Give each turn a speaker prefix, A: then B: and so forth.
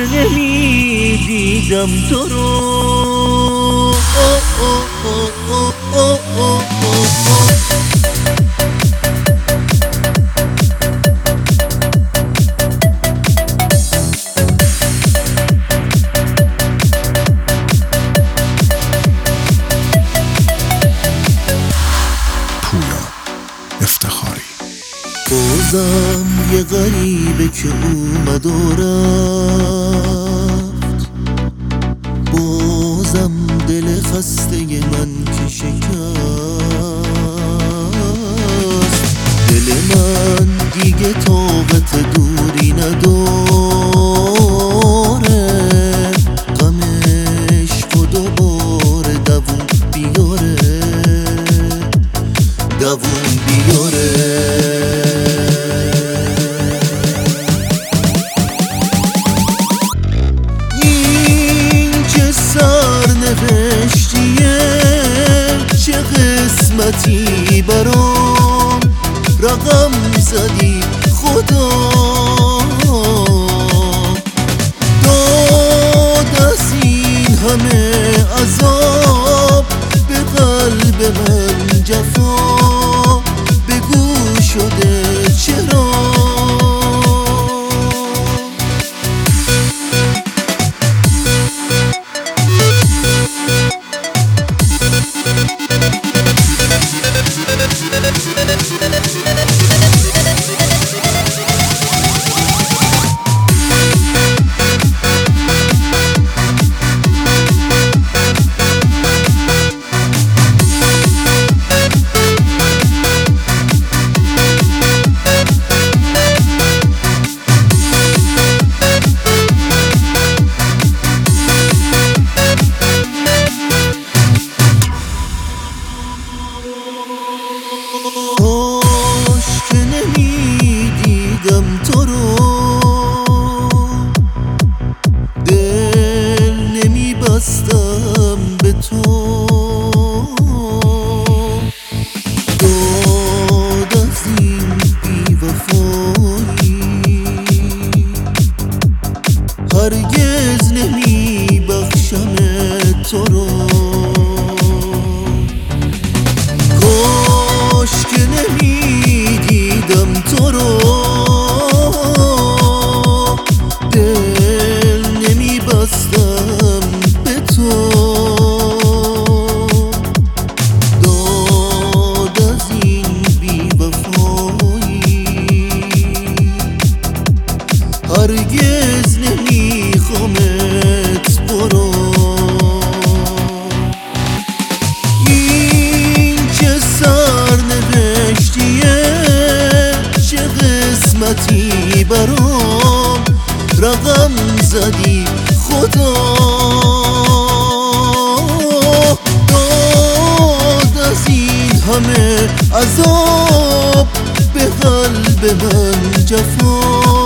A: نمیدیدم تو رو
B: افتخاری.
A: بازم یه غریبه که اومد و رفت، بازم دل خسته من که شکست. دل من دیگه طاقت دوری نداره، غمش و دوباره دووم بیاره، دووم بیاره. این چه سرنوشتیه، چه قسمتی برام، رقم زدی خدا. داد از این همه عذاب به قلب من جفا، بگو شده چرا؟ کاش که نمیدیدم تو رو، دل نمیبستم به تو. داد از این بی‌وفایی هرگز نمیبخشم تو رو. کاش که نمیدیدم تو رو، دل نمیبستم به تو. داد از این بی‌وفایی هرگز نمیخوامت برو. قسمتی برام، رقم زدی خدا. داد از این همه عذاب به قلب من جفا،